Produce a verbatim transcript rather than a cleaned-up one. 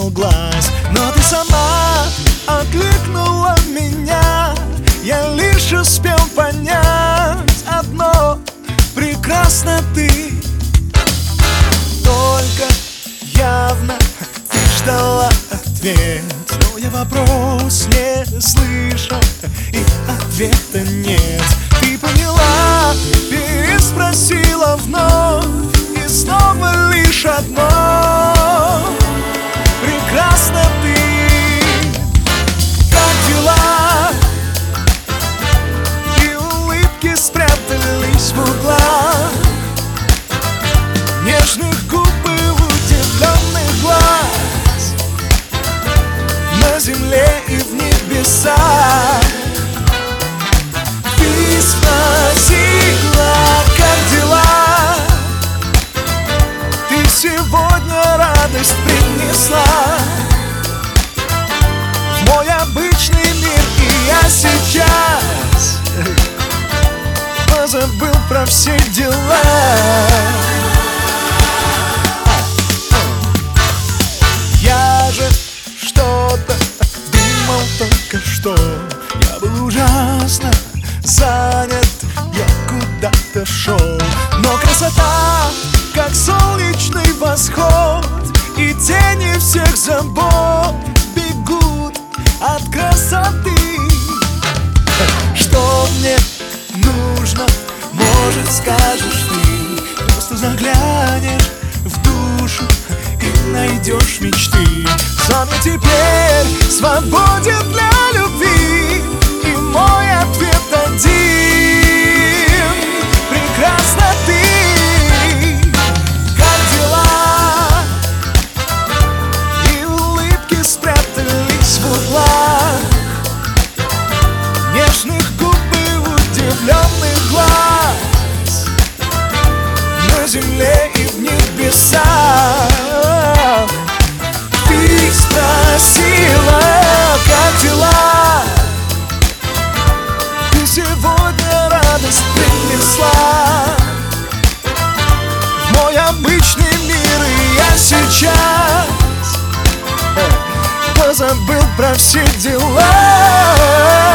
смущал глаз. Но ты сама окликнула меня, я лишь успел понять одно: прекрасна ты. Только явно ты ждала ответ, но я вопрос не слышал, и ответа нет. Ты поняла, переспросила вновь, и снова лишь одно: прекрасна ты. Как дела? И улыбки спрятались в углах нежных губ и удивленных глаз. На земле и в небесах ты спросила, как дела. Ты сегодня радость принесла в мой обычный мир, и я сейчас позабыл про все дела. Я же что-то думал только что, я был ужасно занят, я куда-то шел. Но красота, как солнечный восход, и тени всех забот бегут от красоты. Что мне нужно, может, скажешь ты, просто заглянешь в душу и найдешь мечты. Сам я теперь свободен для любви, и мой ответ один: прекрасна ты. Как дела? И улыбки спрятались в углах нежных губ и удивленных глаз. На земле и в небесах ты спросила, как дела. Ты сегодня радость принесла в мой обычный мир, и я сейчас позабыл про все дела.